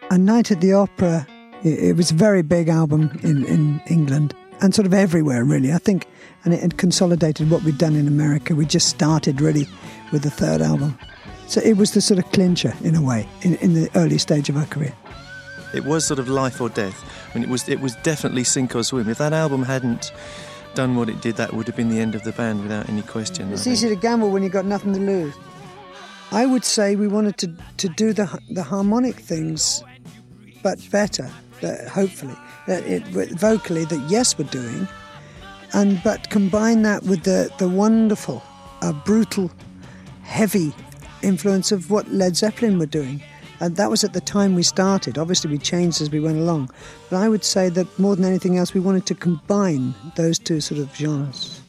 A Night at the Opera, it was a very big album in England and sort of everywhere, really, I think. And it had consolidated what we'd done in America. We just started, really, with the third album. So it was the sort of clincher, in a way, in the early stage of our career. It was sort of life or death. I mean, it was definitely sink or swim. If that album hadn't done what it did, that would have been the end of the band without any question. It's easy to gamble when you've got nothing to lose. I would say we wanted to do the harmonic things, but better, hopefully. Vocally, that Yes were doing, but combine that with the wonderful, brutal, heavy influence of what Led Zeppelin were doing. And that was at the time we started. Obviously, we changed as we went along. But I would say that more than anything else, we wanted to combine those two sort of genres.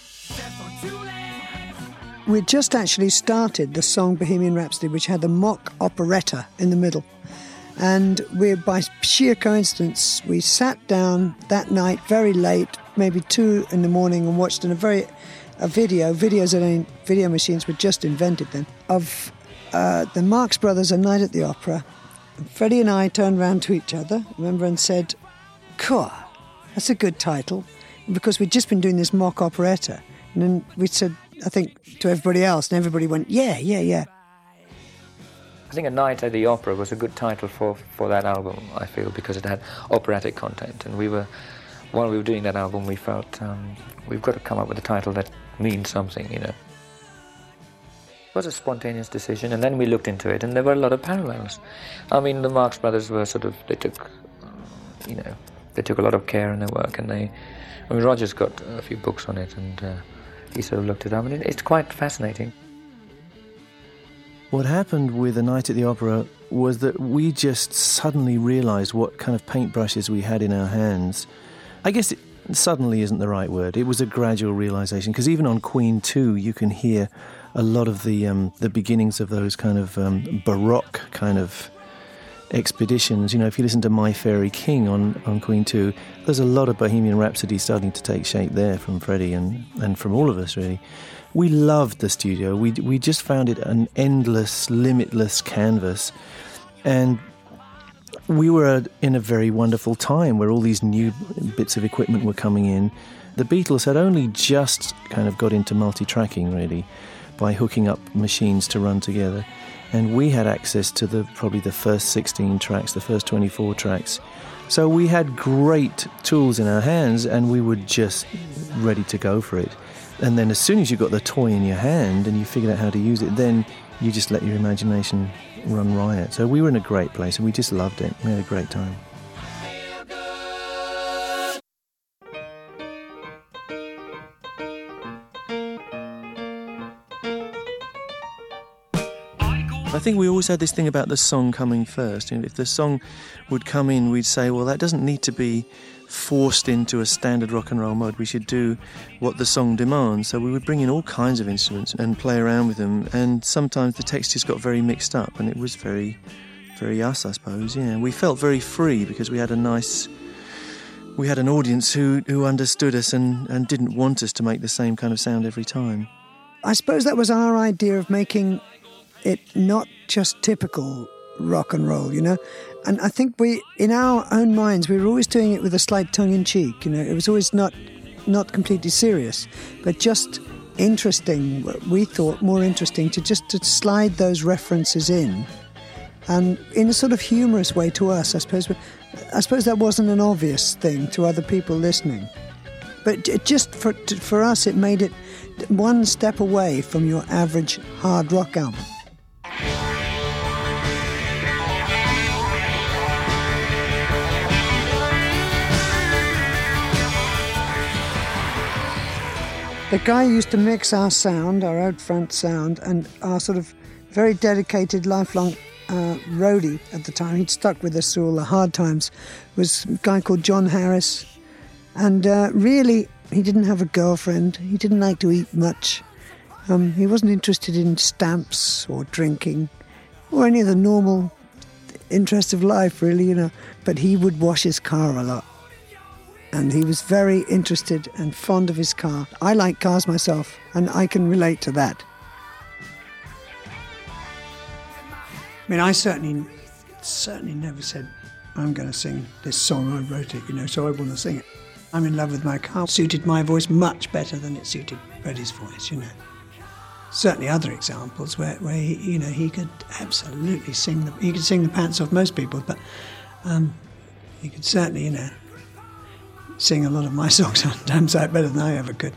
We just actually started the song Bohemian Rhapsody, which had the mock operetta in the middle. And by sheer coincidence, we sat down that night very late, maybe 2 a.m, and watched a video. Video machines were just invented then, of the Marx Brothers, A Night at the Opera. And Freddie and I turned round to each other, remember, and said, "Cool, that's a good title," because we'd just been doing this mock operetta. And then we said, I think, to everybody else, and everybody went, yeah. I think A Night at the Opera was a good title for that album, I feel, because it had operatic content. And while we were doing that album, we felt we've got to come up with a title that means something, It was a spontaneous decision, and then we looked into it, and there were a lot of parallels. I mean, the Marx Brothers were they took a lot of care in their work, and Roger's got a few books on it, and he sort of looked it up, and it's quite fascinating. What happened with A Night at the Opera was that we just suddenly realised what kind of paintbrushes we had in our hands. I guess suddenly isn't the right word. It was a gradual realisation, because even on Queen 2 you can hear a lot of the beginnings of those kind of Baroque kind of expeditions. If you listen to My Fairy King on Queen 2, there's a lot of Bohemian Rhapsody starting to take shape there from Freddie and from all of us, really. We loved the studio. We just found it an endless, limitless canvas. And we were in a very wonderful time where all these new bits of equipment were coming in. The Beatles had only just kind of got into multi-tracking, really, by hooking up machines to run together. And we had access to probably the first 16 tracks, the first 24 tracks. So we had great tools in our hands, and we were just ready to go for it. And then as soon as you got the toy in your hand and you figured out how to use it, then you just let your imagination run riot. So we were in a great place, and we just loved it. We had a great time. I think we always had this thing about the song coming first. If the song would come in, we'd say, well, that doesn't need to be forced into a standard rock and roll mode. We should do what the song demands. So we would bring in all kinds of instruments and play around with them. And sometimes the text just got very mixed up, and it was very, very us, I suppose. Yeah, we felt very free because we had an audience who understood us and didn't want us to make the same kind of sound every time. I suppose that was our idea of making it not just typical rock and roll, And I think in our own minds, we were always doing it with a slight tongue-in-cheek, It was always not completely serious, but just interesting. We thought more interesting to slide those references in, and in a sort of humorous way to us, I suppose. I suppose that wasn't an obvious thing to other people listening. But just for us, it made it one step away from your average hard rock album. The guy who used to mix our sound, our out front sound, and our sort of very dedicated, lifelong roadie at the time, he'd stuck with us through all the hard times, was a guy called John Harris. And really, he didn't have a girlfriend. He didn't like to eat much. He wasn't interested in stamps or drinking or any of the normal interests of life, really, But he would wash his car a lot. And he was very interested and fond of his car. I like cars myself, and I can relate to that. I mean, I certainly certainly never said, I'm going to sing this song, I wrote it, so I want to sing it. I'm in Love with My Car suited my voice much better than it suited Freddie's voice, Certainly other examples where he could absolutely sing the pants off most people, but he could certainly, sing a lot of my songs on Damn Sight better than I ever could.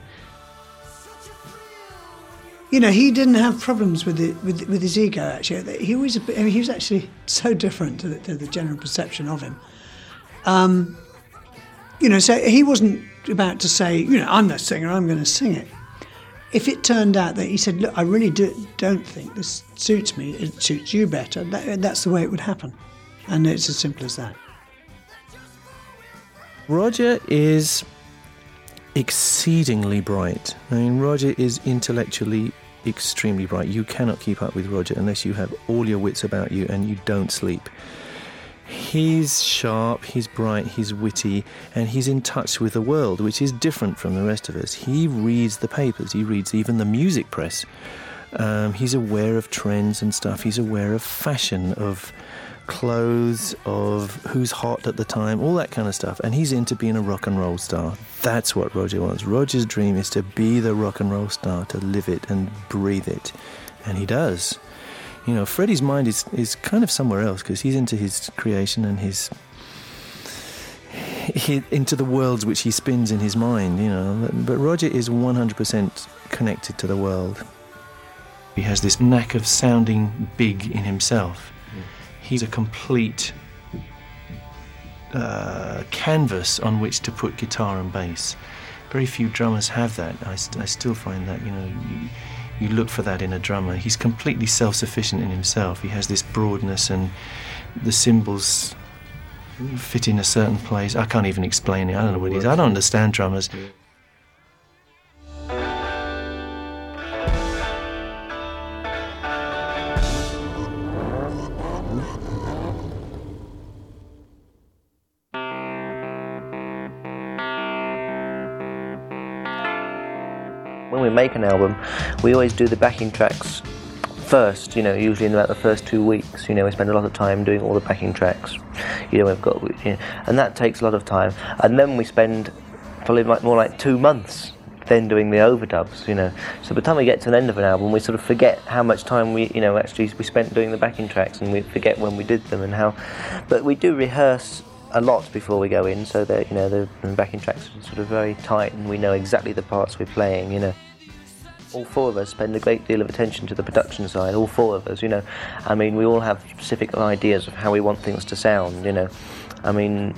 He didn't have problems with his ego, actually. He was actually so different to the general perception of him. So he wasn't about to say, I'm the singer, I'm going to sing it. If it turned out that he said, look, I really don't think this suits me, it suits you better, that's the way it would happen. And it's as simple as that. Roger is exceedingly bright. I mean, Roger is intellectually extremely bright. You cannot keep up with Roger unless you have all your wits about you and you don't sleep. He's sharp, he's bright, he's witty, and he's in touch with the world, which is different from the rest of us. He reads the papers, he reads even the music press. He's aware of trends and stuff. He's aware of fashion, of clothes, of who's hot at the time, all that kind of stuff. And he's into being a rock and roll star. That's what Roger wants. Roger's dream is to be the rock and roll star, to live it and breathe it. And he does. Freddie's mind is kind of somewhere else because he's into his creation and into the worlds which he spins in his mind, But Roger is 100% connected to the world. He has this knack of sounding big in himself. He's a complete canvas on which to put guitar and bass. Very few drummers have that. I still find that, you look for that in a drummer. He's completely self-sufficient in himself. He has this broadness and the cymbals fit in a certain place. I can't even explain it. I don't know what it is. I don't understand drummers. When we make an album, we always do the backing tracks first, usually in about the first 2 weeks. We spend a lot of time doing all the backing tracks. We've got, and that takes a lot of time. And then we spend probably more like 2 months then doing the overdubs, So by the time we get to the end of an album, we sort of forget how much time we spent doing the backing tracks, and we forget when we did them and how. But we do rehearse a lot before we go in, so that the backing tracks are sort of very tight, and we know exactly the parts we're playing. All four of us spend a great deal of attention to the production side. All four of us, I mean, we all have specific ideas of how we want things to sound. I mean,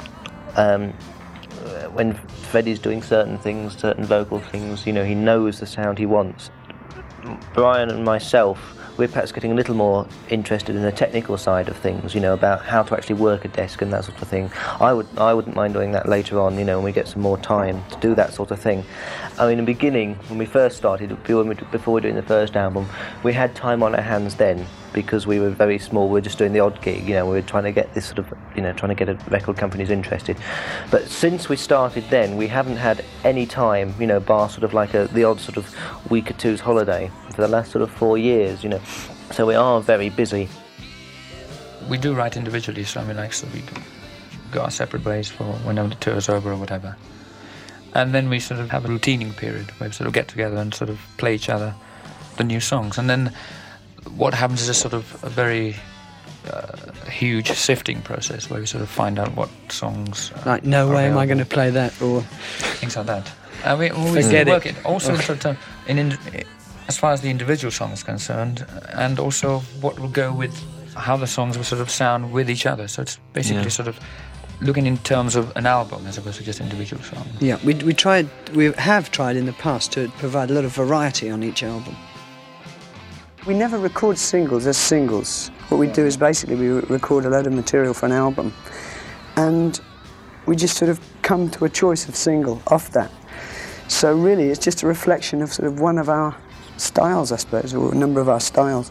when Freddie's doing certain things, certain vocal things, he knows the sound he wants. Brian and myself, we're perhaps getting a little more interested in the technical side of things, about how to actually work a desk and that sort of thing. I wouldn't mind doing that later on, when we get some more time to do that sort of thing. I mean, in the beginning, when we first started, before we were doing the first album, we had time on our hands then because we were very small. We were just doing the odd gig, we were trying to get this sort of, trying to get record companies interested. But since we started then, we haven't had any time, bar sort of like the odd sort of week or two's holiday for the last sort of 4 years, So we are very busy. We do write individually, so we go our separate ways for whenever the tour's over or whatever. And then we sort of have a routining period where we sort of get together and sort of play each other the new songs. And then what happens is a sort of a very huge sifting process where we sort of find out what songs like no way am I going to play that, or things like that. And we always work it. Also sort of as far as the individual song is concerned, and also what will go with how the songs will sort of sound with each other. So it's basically sort of looking in terms of an album as opposed to just individual songs. Yeah, we have tried in the past to provide a lot of variety on each album. We never record singles as singles. What we do is basically we record a load of material for an album, and we just sort of come to a choice of single off that. So really it's just a reflection of sort of one of our styles, I suppose, or a number of our styles,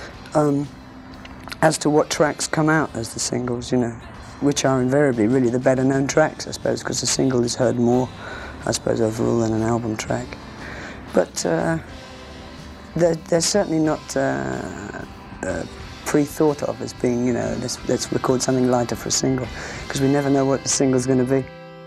as to what tracks come out as the singles, which are invariably really the better known tracks, I suppose, because the single is heard more, I suppose, overall than an album track. But they're certainly not pre-thought of as being, you know, let's record something lighter for a single, because we never know what the single's going to be.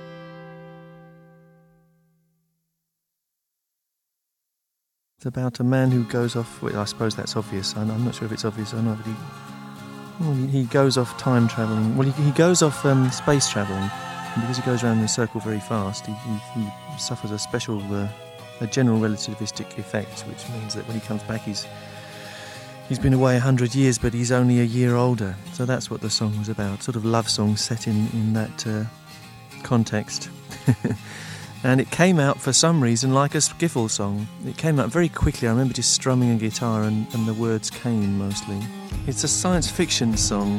It's about a man who goes off, well, I suppose that's obvious, I'm not sure if it's obvious or not, but he goes off time travelling, well, he goes off space travelling, and because he goes around in a circle very fast, he suffers a special, a general relativistic effect, which means that when he comes back he's been away 100 years, but he's only a year older. So that's what the song was about, sort of love song set in that context. And it came out, for some reason, like a skiffle song. It came out very quickly. I remember just strumming a guitar and the words came mostly. It's a science fiction song.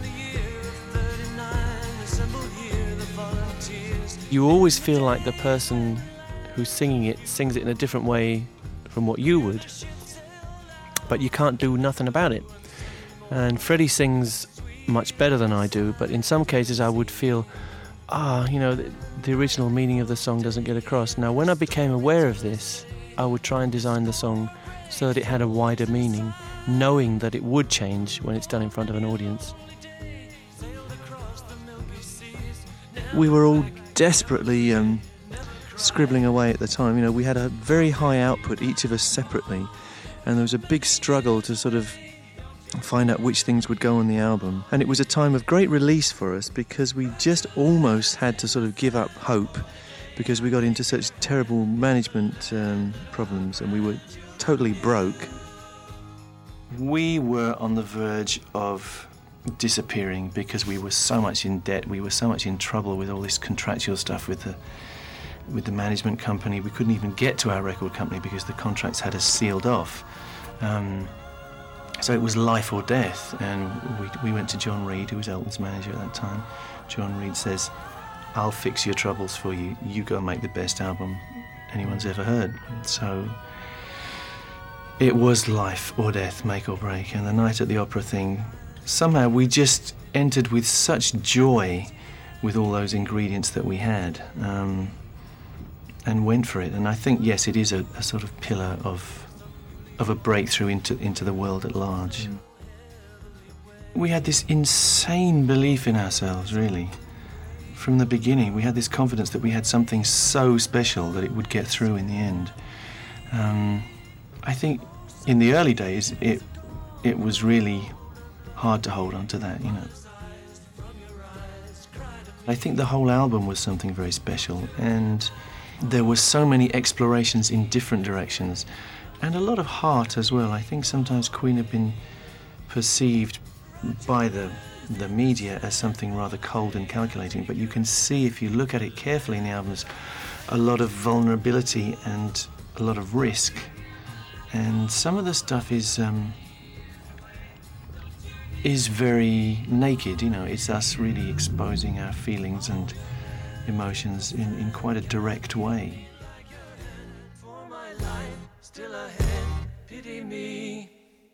You always feel like the person who's singing it sings it in a different way from what you would, but you can't do nothing about it. And Freddie sings much better than I do, but in some cases I would feel, you know, the original meaning of the song doesn't get across. Now, when I became aware of this, I would try and design the song so that it had a wider meaning, knowing that it would change when it's done in front of an audience. We were all desperately scribbling away at the time. You know, we had a very high output, each of us separately, and there was a big struggle to sort of find out which things would go on the album. And it was a time of great release for us, because we just almost had to sort of give up hope, because we got into such terrible management problems and we were totally broke. We were on the verge of disappearing because we were so much in debt, we were so much in trouble with all this contractual stuff with the management company. We couldn't even get to our record company because the contracts had us sealed off. So it was life or death, and we went to John Reid, who was Elton's manager at that time. John Reid says, "I'll fix your troubles for you. You go and make the best album anyone's ever heard." So it was life or death, make or break. And the Night at the Opera thing, somehow we just entered with such joy with all those ingredients that we had, and went for it. And I think, yes, it is a sort of pillar of a breakthrough into the world at large. We had this insane belief in ourselves, really. From the beginning, we had this confidence that we had something so special that it would get through in the end. I think in the early days, it was really hard to hold on to that, you know. I think the whole album was something very special, and there were so many explorations in different directions, and a lot of heart as well. I think sometimes Queen have been perceived by the media as something rather cold and calculating, but you can see, if you look at it carefully in the albums, a lot of vulnerability and a lot of risk. And some of the stuff is very naked, you know. It's us really exposing our feelings and emotions in quite a direct way. Still ahead, pity me.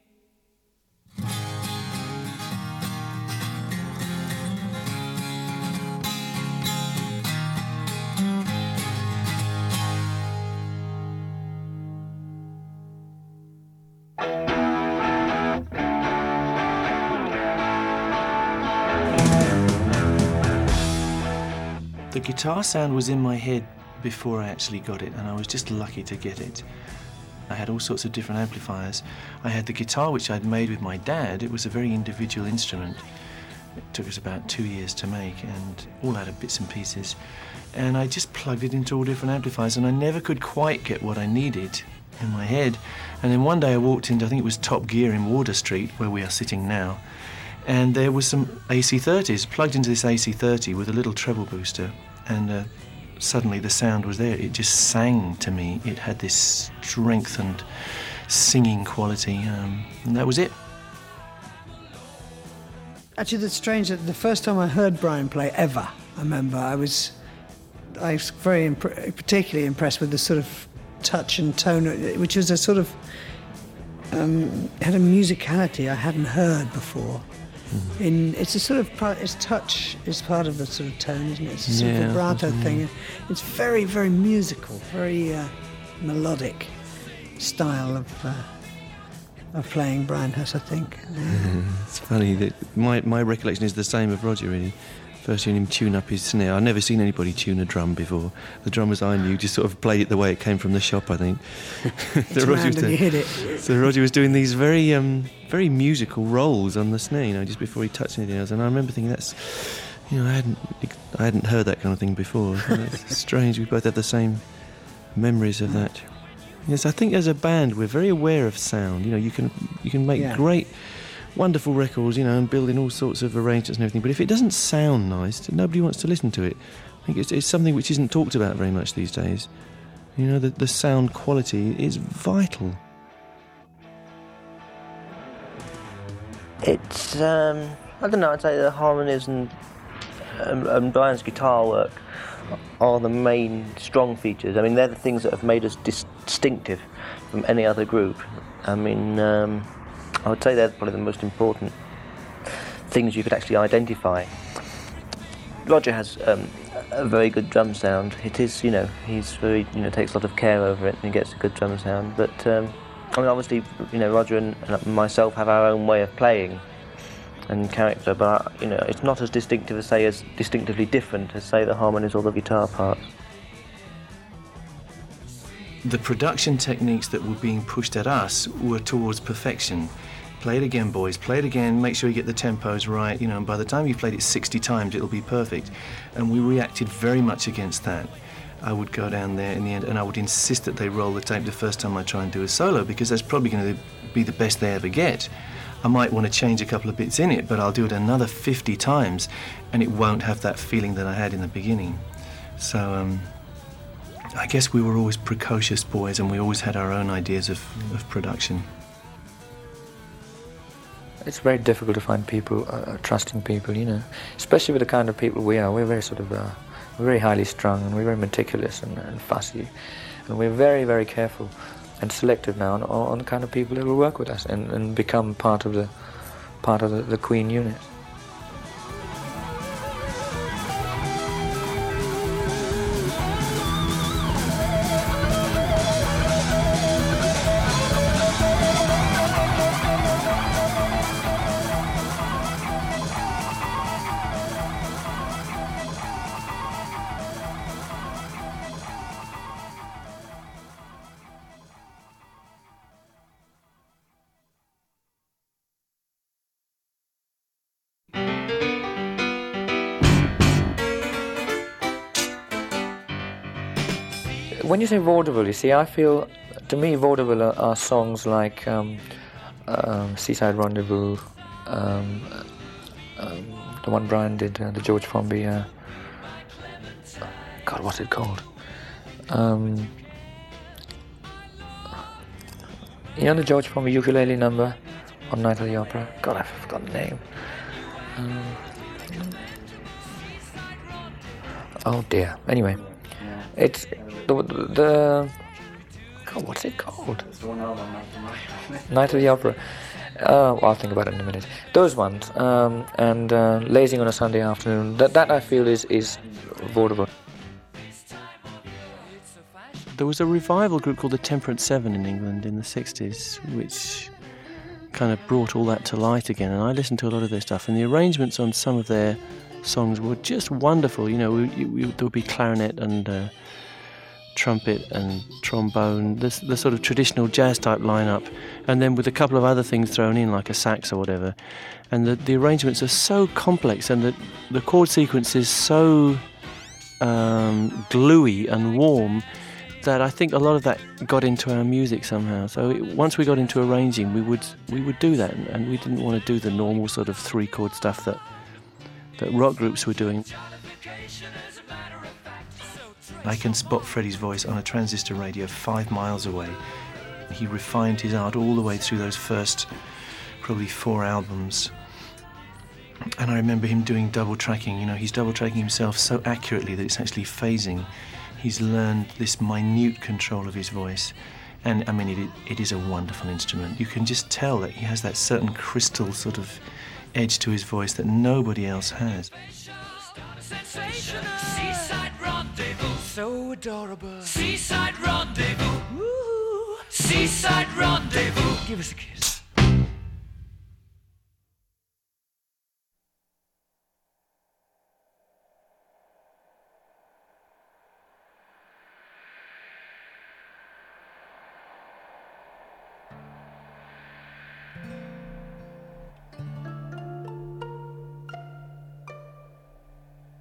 The guitar sound was in my head before I actually got it, and I was just lucky to get it. I had all sorts of different amplifiers. I had the guitar, which I'd made with my dad. It was a very individual instrument. It took us about 2 years to make, and all out of bits and pieces. And I just plugged it into all different amplifiers, and I never could quite get what I needed in my head. And then one day I walked into, I think it was Top Gear in Wardour Street, where we are sitting now, and there was some AC30s plugged into this AC30 with a little treble booster, and suddenly the sound was there. It just sang to me. It had this strengthened singing quality, and that was it. Actually, that's strange that the first time I heard Brian play ever, I remember I was very particularly impressed with the sort of touch and tone, which was a sort of had a musicality I hadn't heard before. It's a sort of its touch is part of the sort of tone, isn't it? It's a sort of vibrato thing. It's very, very musical, very melodic style of playing Brian Huss, I think. It's funny that my recollection is the same of Roger, really. First hearing him tune up his snare. I'd never seen anybody tune a drum before. The drummers I knew just sort of played it the way it came from the shop, I think. You hit it. So Roger was doing these very very musical rolls on the snare, just before he touched anything else. And I remember thinking, that's, I hadn't heard that kind of thing before. It's strange, we both have the same memories of that. Yes, I think as a band we're very aware of sound. You can make great, wonderful records, and build in all sorts of arrangements and everything. But if it doesn't sound nice, nobody wants to listen to it. I think it's something which isn't talked about very much these days. The sound quality is vital. It's I don't know. I'd say the harmonies and Brian's guitar work are the main strong features. I mean, they're the things that have made us distinctive from any other group. I mean, I would say they're probably the most important things you could actually identify. Roger has a very good drum sound. It is, he's very, takes a lot of care over it and he gets a good drum sound. But, obviously, Roger and myself have our own way of playing and character, but, it's not as distinctive as distinctively different as, say, the harmonies or the guitar parts. The production techniques that were being pushed at us were towards perfection. Play it again, boys, play it again, make sure you get the tempos right, and by the time you've played it 60 times, it'll be perfect. And we reacted very much against that. I would go down there in the end and I would insist that they roll the tape the first time I try and do a solo, because that's probably going to be the best they ever get. I might want to change a couple of bits in it, but I'll do it another 50 times and it won't have that feeling that I had in the beginning. So, I guess we were always precocious boys and we always had our own ideas of production. It's very difficult to find people, trusting people, especially with the kind of people we are. We're very we're very highly strung and we're very meticulous and fussy. And we're very, very careful and selective now on the kind of people that will work with us and become part of the Queen unit. When you say vaudeville, you see, I feel, to me, vaudeville are songs like Seaside Rendezvous, the one Brian did, the George Formby, God, what's it called? The George Formby ukulele number on Night of the Opera? God, I've forgotten the name. Oh dear. Anyway, it's the God, what's it called? Night of the Opera. I'll think about it in a minute. Those ones, and Lazing on a Sunday Afternoon. That I feel is vaudeville. There was a revival group called the Temperance Seven in England in the 60s, which kind of brought all that to light again. And I listened to a lot of their stuff, and the arrangements on some of their songs were just wonderful. There would be clarinet and trumpet and trombone, the sort of traditional jazz type lineup, and then with a couple of other things thrown in like a sax or whatever. And the arrangements are so complex, and the chord sequence is so gluey and warm that I think a lot of that got into our music somehow. So once we got into arranging, we would do that, and we didn't want to do the normal sort of 3-chord stuff that rock groups were doing. I can spot Freddie's voice on a transistor radio 5 miles away. He refined his art all the way through those first probably 4 albums. And I remember him doing double tracking. He's double tracking himself so accurately that it's actually phasing. He's learned this minute control of his voice. And I mean, it is a wonderful instrument. You can just tell that he has that certain crystal sort of edge to his voice that nobody else has. Seaside rendezvous, so adorable. Seaside rendezvous, woo. Seaside rendezvous, give us a kiss.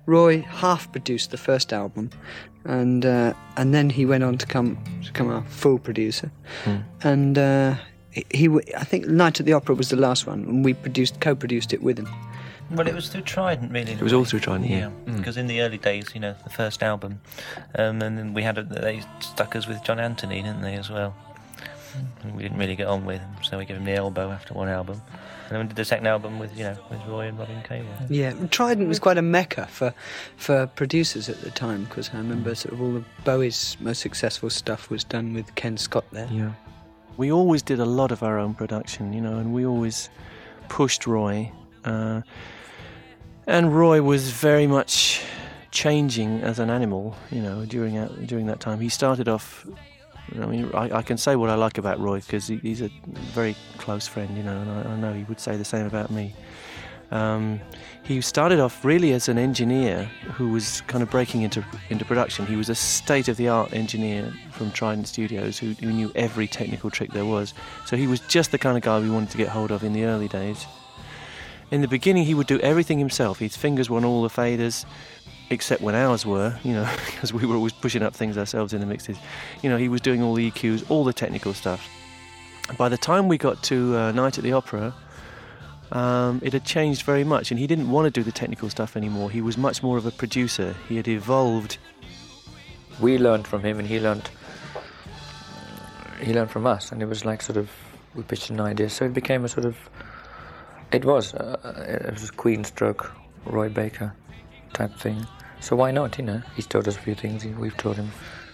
Roy half-produced the first album, and then he went on to become a full producer. And I think Night at the Opera was the last one, and we co-produced it with him. Well, it was through Trident, really. It was all through Trident, yeah. Because in the early days, the first album, and then they stuck us with John Anthony, didn't they, as well? And we didn't really get on with him, so we gave him the elbow after one album. And then we did the second album with Roy and Robin Cable. Yeah, Trident was quite a mecca for producers at the time, because I remember sort of all of Bowie's most successful stuff was done with Ken Scott there. Yeah. We always did a lot of our own production, and we always pushed Roy. And Roy was very much changing as an animal, during that time. He started off. I mean, I can say what I like about Roy because he's a very close friend, and I know he would say the same about me. He started off really as an engineer who was kind of breaking into production. He was a state-of-the-art engineer from Trident Studios who knew every technical trick there was. So he was just the kind of guy we wanted to get hold of in the early days. In the beginning, he would do everything himself. His fingers were on all the faders, except when ours were, because we were always pushing up things ourselves in the mixes. He was doing all the EQs, all the technical stuff. By the time we got to Night at the Opera, it had changed very much, and he didn't want to do the technical stuff anymore. He was much more of a producer. He had evolved. We learned from him, and he learned from us, and it was like sort of we pitched an idea, so it became a sort of. It was a Queen stroke Roy Baker type thing. So why not, He's taught us a few things, we've taught him.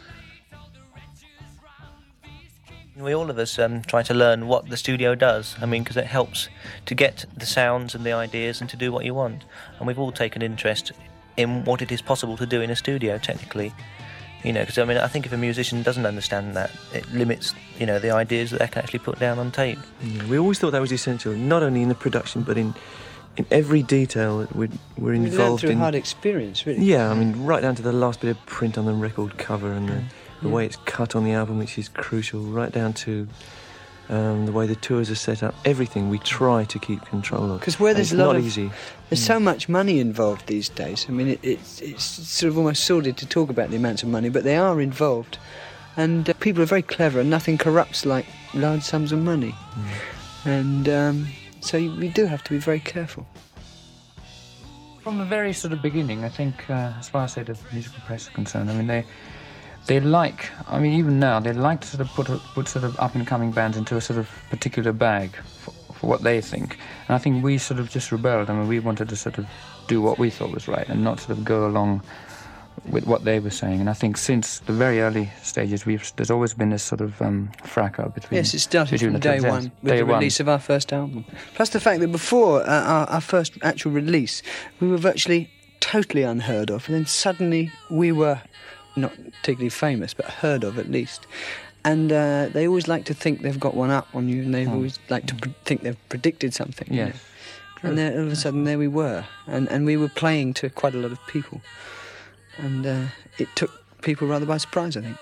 We all of us try to learn what the studio does, because it helps to get the sounds and the ideas and to do what you want. And we've all taken interest in what it is possible to do in a studio, technically. Because I think if a musician doesn't understand that, it limits, the ideas that they can actually put down on tape. Yeah, we always thought that was essential, not only in the production, but in every detail that we're involved in. We learned through hard experience, really. Yeah, right down to the last bit of print on the record cover and the way it's cut on the album, which is crucial, right down to the way the tours are set up. Everything we try to keep control of. Because where there's a lot of... easy. There's so much money involved these days. It's sort of almost sordid to talk about the amounts of money, but they are involved. And people are very clever, and nothing corrupts like large sums of money. And so we do have to be very careful. From the very sort of beginning, I think, as far as the musical press is concerned, they like, even now, they like to sort of put sort of up-and-coming bands into a sort of particular bag for what they think. And I think we sort of just rebelled. we wanted to sort of do what we thought was right and not sort of go along with what they were saying. And I think since the very early stages, there's always been this sort of fracas between... Yes, it started from day one with the release of our first album. Plus the fact that before our first actual release, we were virtually totally unheard of. And then suddenly we were... not particularly famous, but heard of at least. And they always like to think they've got one up on you, and they always like to think they've predicted something. Yes. And then all of a sudden there we were, and we were playing to quite a lot of people. And it took people rather by surprise, I think.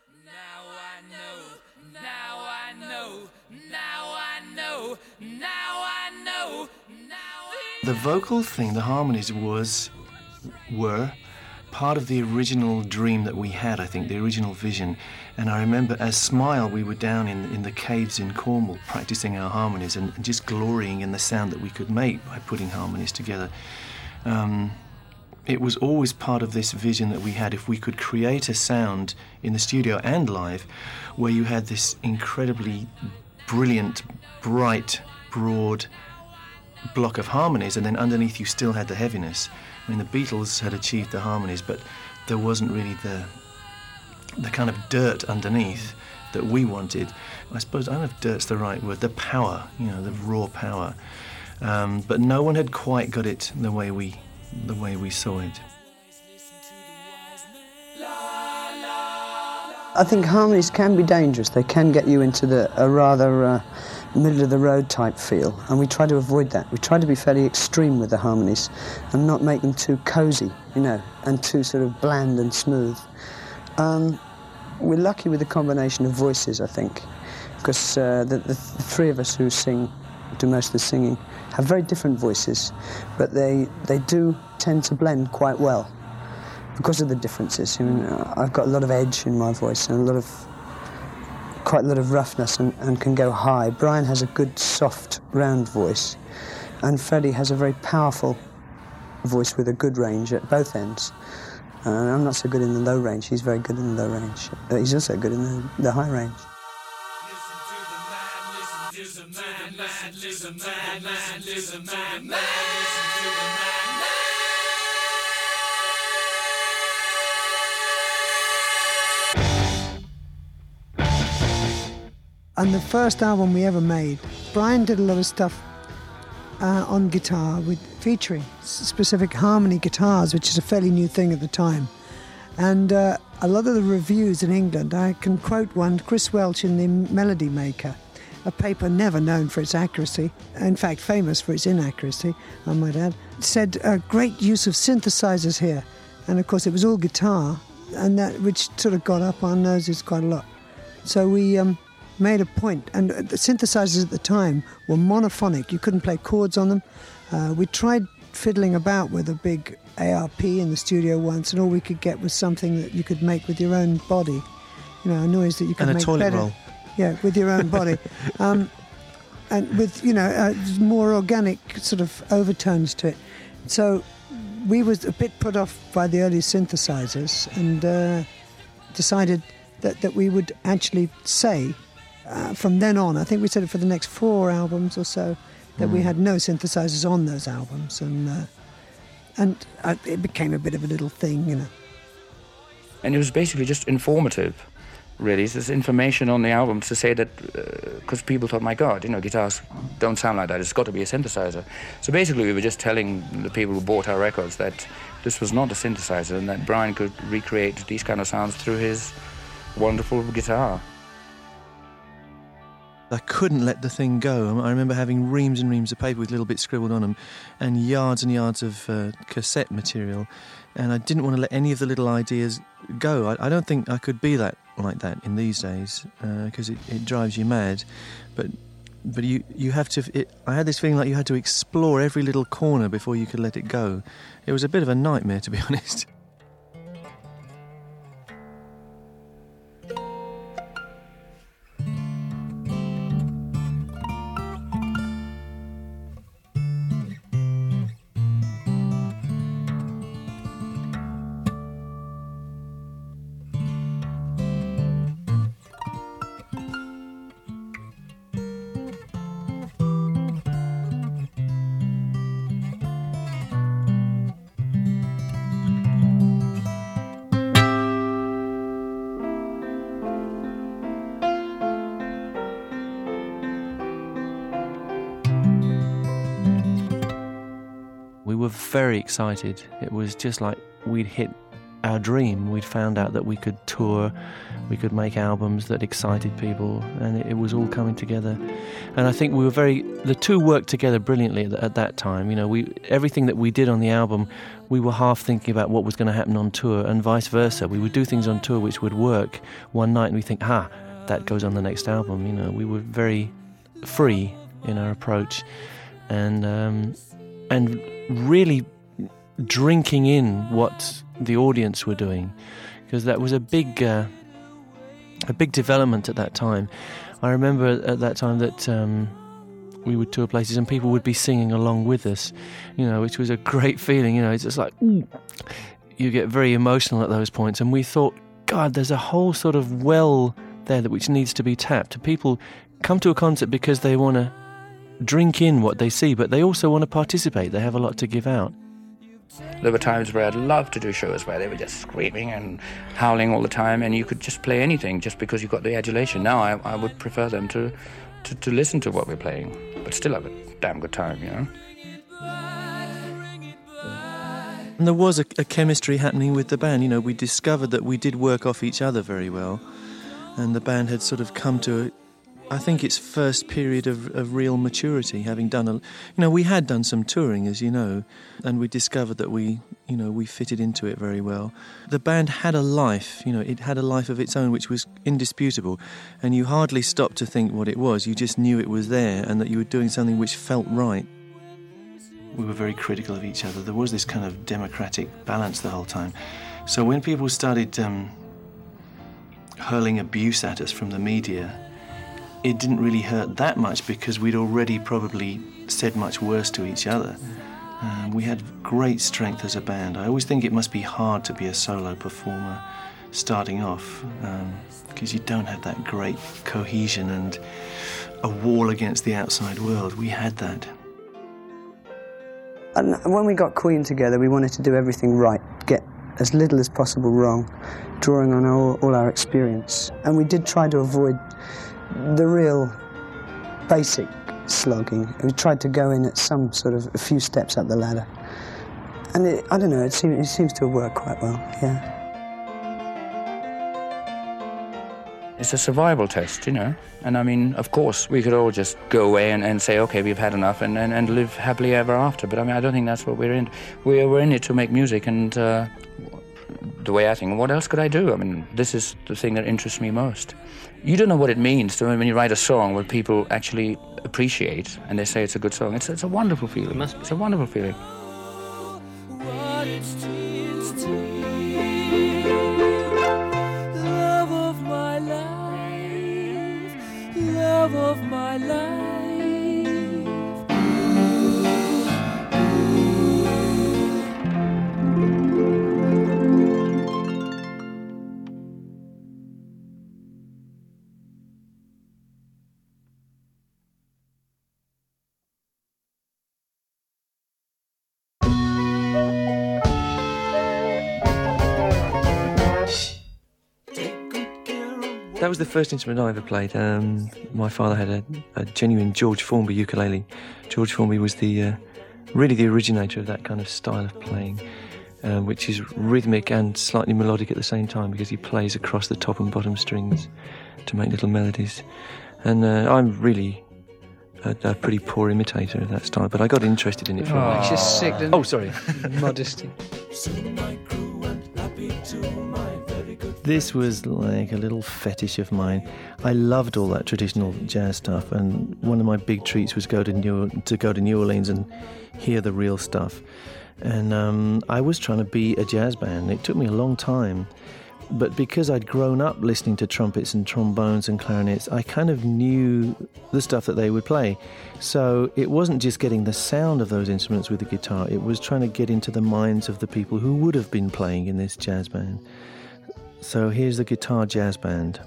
The vocal thing, the harmonies were part of the original dream that we had, I think, the original vision. And I remember as Smile, we were down in the caves in Cornwall practicing our harmonies and just glorying in the sound that we could make by putting harmonies together. It was always part of this vision that we had, if we could create a sound in the studio and live where you had this incredibly brilliant, bright, broad block of harmonies, and then underneath you still had the heaviness. The Beatles had achieved the harmonies, but there wasn't really the kind of dirt underneath that we wanted. I suppose, I don't know if dirt's the right word, the power, the raw power. But no one had quite got it the way we saw it. I think harmonies can be dangerous. They can get you into a rather middle-of-the-road type feel, and we try to avoid that. We try to be fairly extreme with the harmonies and not make them too cosy, and too sort of bland and smooth. We're lucky with the combination of voices, I think, because the three of us who sing do most of the singing, have very different voices, but they do tend to blend quite well because of the differences. I mean, I've got a lot of edge in my voice and quite a lot of roughness and can go high. Brian has a good, soft, round voice, and Freddie has a very powerful voice with a good range at both ends. I'm not so good in the low range. He's very good in the low range. He's also good in the high range. And the first album we ever made, Brian did a lot of stuff on guitar featuring specific harmony guitars, which is a fairly new thing at the time. And a lot of the reviews in England, I can quote one, Chris Welch in the Melody Maker, a paper never known for its accuracy, in fact famous for its inaccuracy, I might add, said great use of synthesizers here. And of course it was all guitar, and that which sort of got up our noses quite a lot. So we made a point, and the synthesizers at the time were monophonic. You couldn't play chords on them. We tried fiddling about with a big ARP in the studio once, and all we could get was something that you could make with your own body. You know, a noise that you could and make a toilet better. Roll. Yeah, with your own body. And with, more organic sort of overtones to it. So we was a bit put off by the early synthesizers and decided that we would actually say, from then on, I think we said it for the next 4 albums or so, that we had no synthesizers on those albums, and it became a bit of a little thing, you know. And it was basically just informative, really. It's just information on the albums to say that, because people thought, my God, guitars don't sound like that, it's got to be a synthesizer. So basically we were just telling the people who bought our records that this was not a synthesizer and that Brian could recreate these kind of sounds through his wonderful guitar. I couldn't let the thing go. I remember having reams and reams of paper with little bits scribbled on them and yards of cassette material, and I didn't want to let any of the little ideas go. I don't think I could be like that in these days, because it drives you mad. But you have to... I had this feeling like you had to explore every little corner before you could let it go. It was a bit of a nightmare, to be honest. We were very excited. It was just like we'd hit our dream. We'd found out that we could tour, we could make albums that excited people, and it was all coming together. And I think the two worked together brilliantly at that time. Everything that we did on the album, we were half thinking about what was going to happen on tour, and vice versa. We would do things on tour which would work one night, and we think, that goes on the next album. We were very free in our approach, and really drinking in what the audience were doing, because that was a big development at that time. I remember at that time that we would tour places and people would be singing along with us, which was a great feeling. It's just like, you get very emotional at those points, and we thought, God, there's a whole sort of well there which needs to be tapped. People come to a concert because they want to drink in what they see, but they also want to participate. They have a lot to give out. There were times where I'd love to do shows where they were just screaming and howling all the time, and you could just play anything just because you got the adulation. Now I would prefer them to listen to what we're playing, but still have a damn good time, And there was a chemistry happening with the band. We discovered that we did work off each other very well, and the band had sort of come to I think its first period of real maturity, having done we had done some touring, as you know, and we discovered that we we fitted into it very well. The band had a life, it had a life of its own, which was indisputable, and you hardly stopped to think what it was. You just knew it was there and that you were doing something which felt right. We were very critical of each other. There was this kind of democratic balance the whole time. So when people started hurling abuse at us from the media, it didn't really hurt that much because we'd already probably said much worse to each other. We had great strength as a band. I always think it must be hard to be a solo performer starting off because you don't have that great cohesion and a wall against the outside world. We had that. And when we got Queen together, we wanted to do everything right, get as little as possible wrong, drawing on all our experience. And we did try to avoid the real basic slogging. We tried to go in at some sort of a few steps up the ladder. And I don't know, it seems to have worked quite well, yeah. It's a survival test, And I mean, of course, we could all just go away and say, okay, we've had enough and live happily ever after. But I mean, I don't think that's what we're in. We're in it to make music, and the way I think, what else could I do? I mean, this is the thing that interests me most. You don't know what it means when you write a song where people actually appreciate and they say it's a good song. It's a wonderful feeling. It's a wonderful feeling. Love of my life, love of my life. That was the first instrument I ever played. My father had a genuine George Formby ukulele. George Formby was really the originator of that kind of style of playing, which is rhythmic and slightly melodic at the same time because he plays across the top and bottom strings to make little melodies. And I'm really a pretty poor imitator of that style, but I got interested in it from It's just sick, doesn't it? Oh, sorry. Modesty. This was like a little fetish of mine. I loved all that traditional jazz stuff, and one of my big treats was go to New Orleans and hear the real stuff. And I was trying to be a jazz band. It took me a long time, but because I'd grown up listening to trumpets and trombones and clarinets, I kind of knew the stuff that they would play. So it wasn't just getting the sound of those instruments with the guitar, it was trying to get into the minds of the people who would have been playing in this jazz band. So here's the guitar jazz band.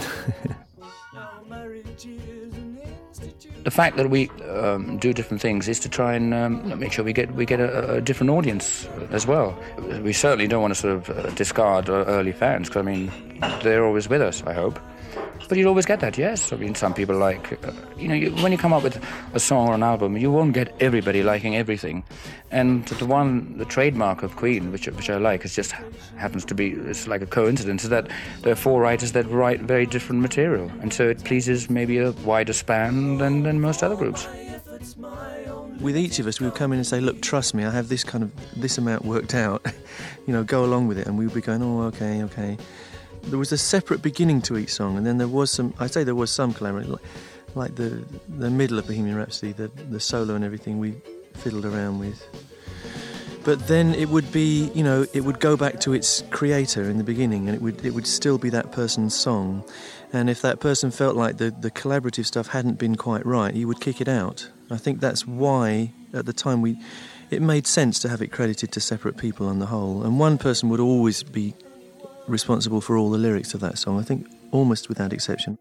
The fact that we do different things is to try and make sure we get a different audience as well. We certainly don't want to sort of discard early fans, because I mean, they're always with us, I hope. But you'll always get that, yes. I mean, some people like, when you come up with a song or an album, you won't get everybody liking everything. And the trademark of Queen, which I like, it just happens to be, it's like a coincidence, is that there are 4 writers that write very different material. And so it pleases maybe a wider span than most other groups. With each of us, we would come in and say, look, trust me, I have this amount worked out, go along with it. And we would be going, oh, okay. There was a separate beginning to each song, and then there was some collaboration, like the middle of Bohemian Rhapsody, the solo and everything we fiddled around with. But then it would be, it would go back to its creator in the beginning, and it would still be that person's song. And if that person felt like the collaborative stuff hadn't been quite right, he would kick it out. I think that's why, at the time, it made sense to have it credited to separate people on the whole. And one person would always be responsible for all the lyrics of that song, I think, almost without exception.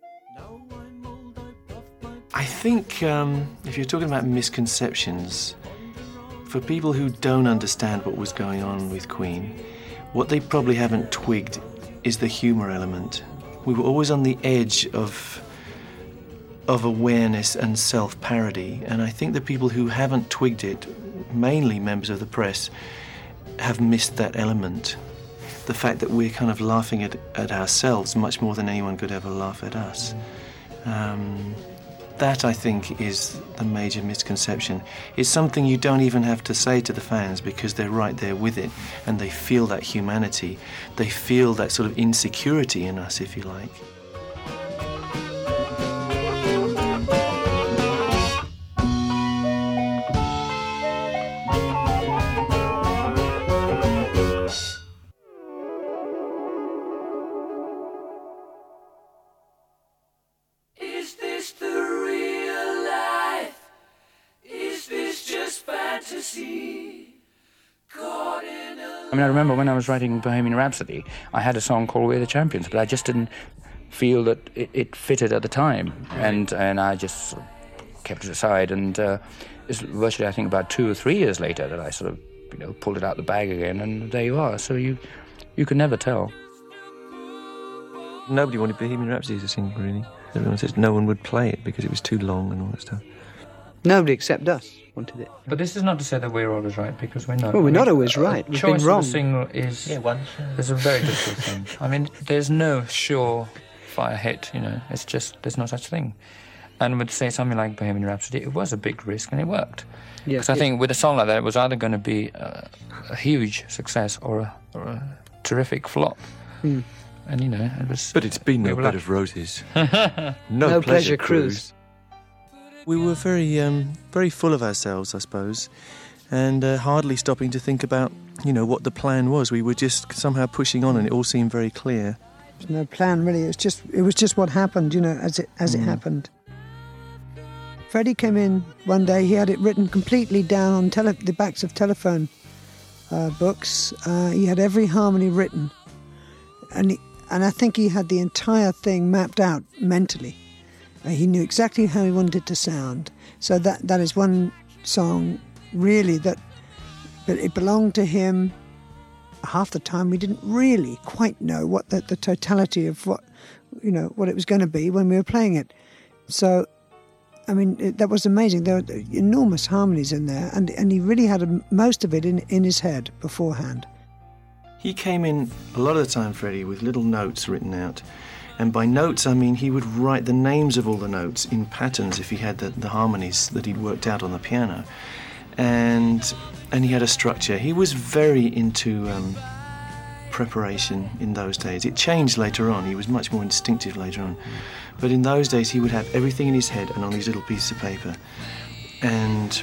I think if you're talking about misconceptions, for people who don't understand what was going on with Queen, what they probably haven't twigged is the humour element. We were always on the edge of awareness and self-parody, and I think the people who haven't twigged it, mainly members of the press, have missed that element. The fact that we're kind of laughing at ourselves much more than anyone could ever laugh at us. That, I think, is the major misconception. It's something you don't even have to say to the fans because they're right there with it and they feel that humanity. They feel that sort of insecurity in us, if you like. I mean, I remember when I was writing Bohemian Rhapsody, I had a song called We're the Champions, but I just didn't feel that it fitted at the time, and I just sort of kept it aside, and it's virtually, I think, about 2 or 3 years later that I sort of, pulled it out the bag again, and there you are. So you can never tell. Nobody wanted Bohemian Rhapsody to sing, really. Everyone says no one would play it because it was too long and all that stuff. Nobody except us wanted it. But this is not to say that we're always right, because we're not. Well, we're not always right. We've been wrong. Choice of a single is a very difficult thing. I mean, there's no sure-fire hit, It's just, there's no such thing. And with, say, something like Bohemian Rhapsody, it was a big risk and it worked. Because I think with a song like that, it was either going to be a huge success or a terrific flop. Mm. And, it was... But it's been no bed of roses. No pleasure cruise. We were very full of ourselves, I suppose, and hardly stopping to think about, what the plan was. We were just somehow pushing on, and it all seemed very clear. There's no plan, really. It was just what happened, as it happened. Freddie came in one day. He had it written completely down on the backs of telephone books. He had every harmony written, and I think he had the entire thing mapped out mentally. He knew exactly how he wanted it to sound. So that is one song, really, but it belonged to him. Half the time we didn't really quite know what the totality of what it was going to be when we were playing it. So, I mean, that was amazing. There were enormous harmonies in there, and he really had most of it in his head beforehand. He came in a lot of the time, Freddie, with little notes written out. And by notes, I mean he would write the names of all the notes in patterns if he had the harmonies that he'd worked out on the piano. And he had a structure. He was very into preparation in those days. It changed later on. He was much more instinctive later on. But in those days, he would have everything in his head and on these little pieces of paper. And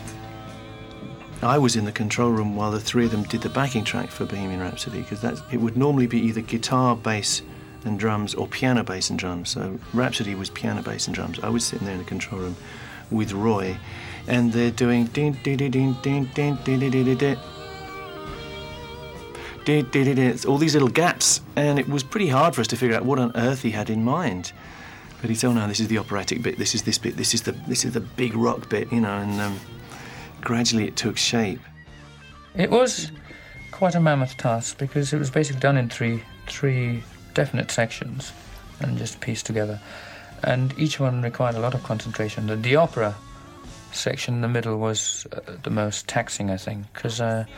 I was in the control room while the three of them did the backing track for Bohemian Rhapsody, because it would normally be either guitar, bass, and drums, or piano, bass and drums. So Rhapsody was piano, bass and drums. I was sitting there in the control room with Roy, and they're doing din din din din din din din din din din, all these little gaps, and it was pretty hard for us to figure out what on earth he had in mind. But he said, "Oh no, this is the operatic bit. This is this bit. This is the big rock bit," and gradually it took shape. It was quite a mammoth task because it was basically done in three definite sections and just pieced together, and each one required a lot of concentration. The opera section in the middle was the most taxing, I think, because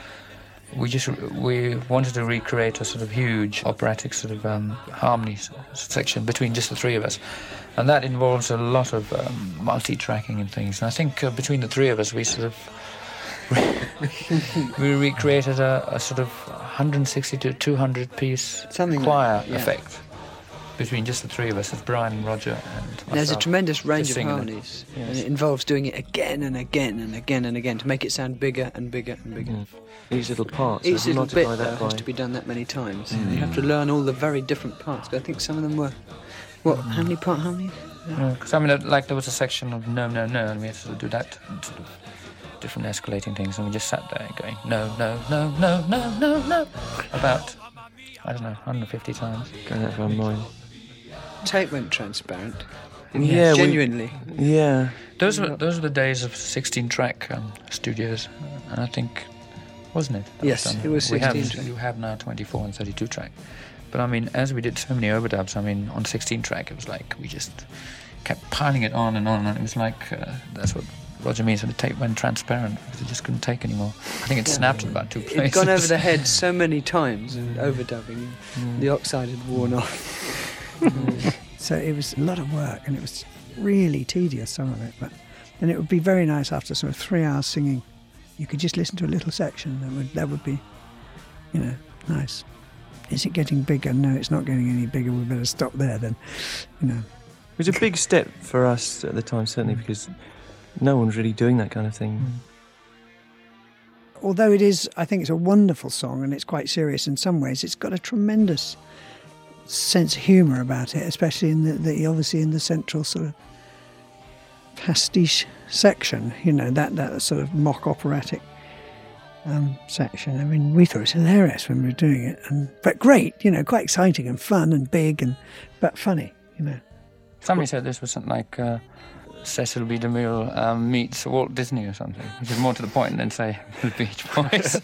we wanted to recreate a sort of huge operatic sort of harmony section between just the three of us, and that involves a lot of multi-tracking and things. And I think between the three of us we sort of we recreated a sort of 160 to 200 piece choir effect between just the three of us, of Brian and Roger and myself. There's a tremendous range of harmonies, yes. And it involves doing it again and again and again and again to make it sound bigger and bigger and bigger. Each little part. Each little bit has to be done that many times. You have to learn all the very different parts. I think some of them were, how many part harmonies? Because I mean, like there was a section of no, no, no, and we had to do that and sort of different escalating things, and we just sat there going no, no, no, no, no, no, no, about, I don't know, 150 times. Going out of our mind. Tape went transparent. Yeah, genuinely. Those were the days of 16-track studios, and I think, wasn't it? Yes, it was 16-track. You have now 24 and 32-track, but I mean, as we did so many overdubs, I mean, on 16-track, it was like we just kept piling it on, and it was like that's what Roger means when the tape went transparent, because it just couldn't take anymore. I think it snapped in about 2 places. It'd gone over the head so many times, and overdubbing, the oxide had worn off. So it was a lot of work, and it was really tedious, some of it. And it would be very nice after sort of 3 hours singing. You could just listen to a little section. That would be, nice. Is it getting bigger? No, it's not getting any bigger. We better stop there then, It was a big step for us at the time, certainly, because no one's really doing that kind of thing. Although I think it's a wonderful song, and it's quite serious in some ways, it's got a tremendous sense of humour about it, especially obviously in the central sort of pastiche section, that sort of mock operatic section. I mean, we thought it was hilarious when we were doing it, but great, quite exciting and fun and big, but funny, Somebody said this was something like Cecil B. DeMille meets Walt Disney or something, which is more to the point than, say, the Beach Boys.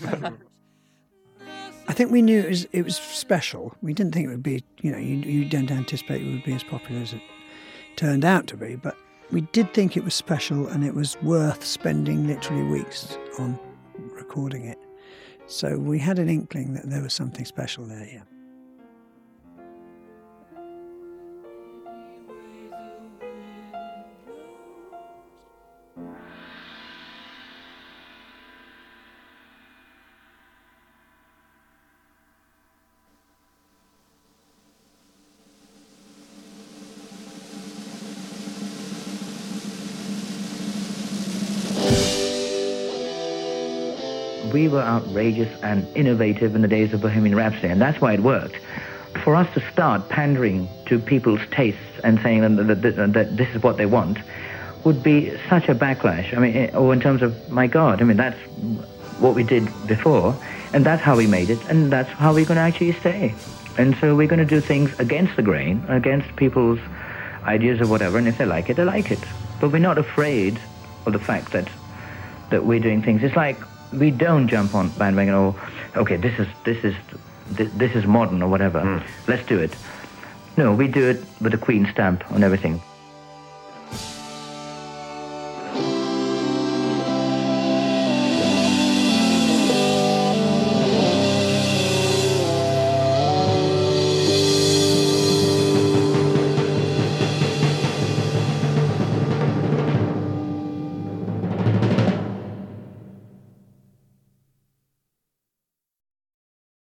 I think we knew it was special. We didn't think it would be, you don't anticipate it would be as popular as it turned out to be, but we did think it was special, and it was worth spending literally weeks on recording it. So we had an inkling that there was something special there, yeah. We were outrageous and innovative in the days of Bohemian Rhapsody, and that's why it worked. For us to start pandering to people's tastes and saying that this is what they want would be such a backlash. I mean, or in terms of, my God, I mean, that's what we did before, and that's how we made it, and that's how we're going to actually stay. And so we're going to do things against the grain, against people's ideas or whatever, and if they like it, they like it. But we're not afraid of the fact that we're doing things. It's like, we don't jump on bandwagon, okay, this is modern or whatever. Let's do it. No, we do it with a Queen stamp on everything.